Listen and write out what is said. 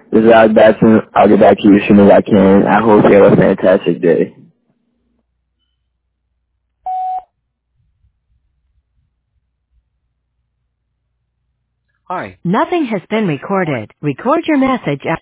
This is Alex Batson. I'll get back to you as soon as I can. I hope you have a fantastic day. Hi. Nothing has been recorded. Record your message